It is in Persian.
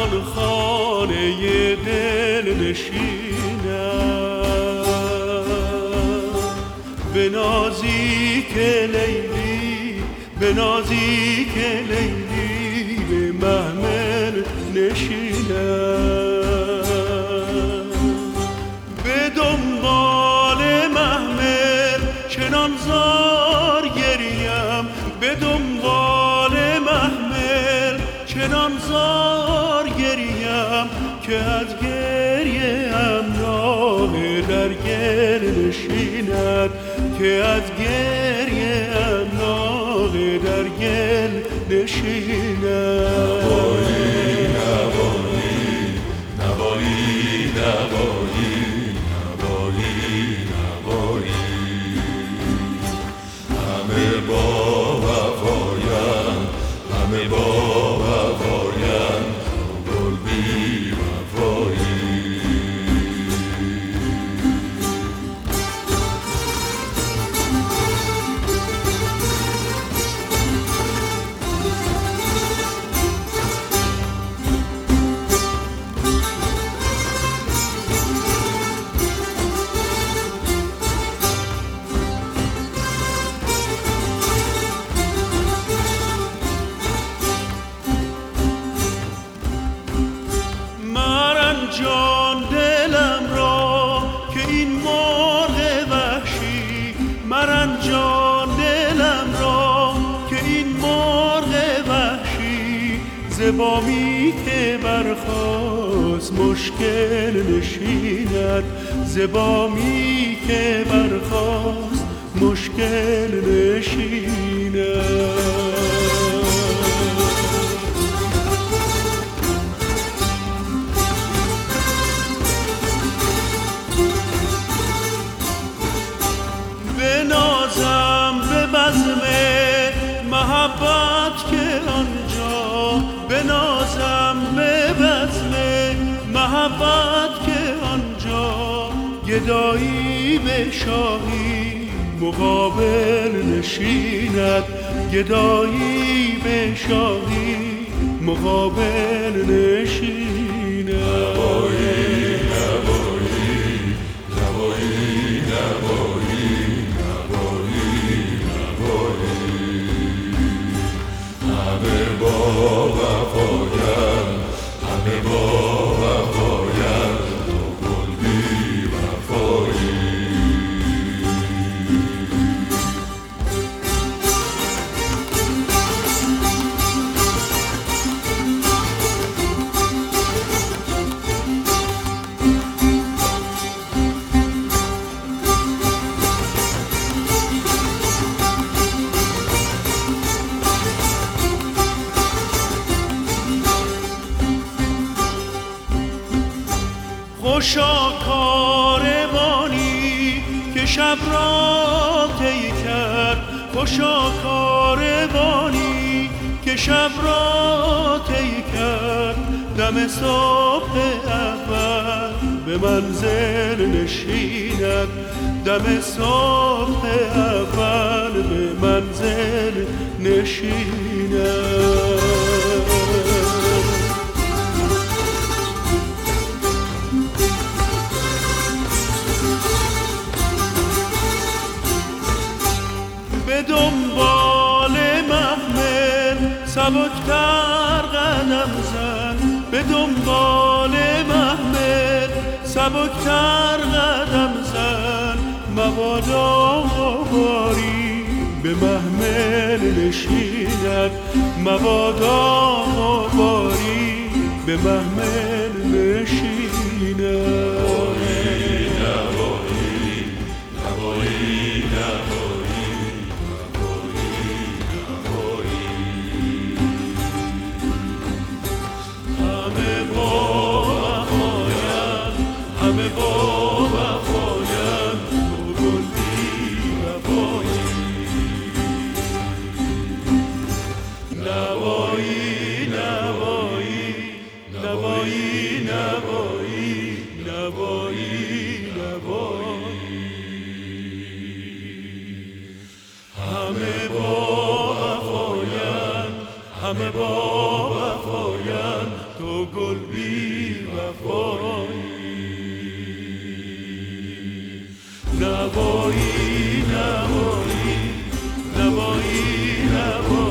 گلخانه دل نشینم، به نازیک لیلی، به نازیک لیلی به محمل نشینم، به دنبال محمل چنان زار گریم، به دنبال محمل چنان زار گریم که از گریه ام ناله در گل نشیند، که از گریه ام ناله در گل نشیند. نوایی نوایی نوایی نوایی، همه با وفاین، همه با وفاین، گل بی وفایی. جان دلم را که این مرغ وحشی، مرن جان دلم را که این مرغ وحشی، ز بامی که برخاست مشکل نشیند، ز بامی که برخاست مشکل نشیند. بنازم به بزم محبت که آنجا، بنازم به بزم محبت که آنجا، گدایی به شاهی مقابل نشیند، گدایی به شاهی مقابل نشیند. نوایی نوایی نوایی همه با وفاین، همه با وفاین، تو گل بی وفایی. خوشا کاروانی که شب را طی کرد، خوشا کاروانی که شب را طی کرد، دم صبح اول به منزل نشیند، دم صبح اول به منزل نشیند. به دنبال محمل سبکتر قدم زن، به دنبال محمل سبکتر قدم زن، مبادا باری به محمل نشیند، مبادا باری به محمل نشیند. نوایی نوایی نوایی گل بی وفایی. نوایی نوایی نوایی نوایی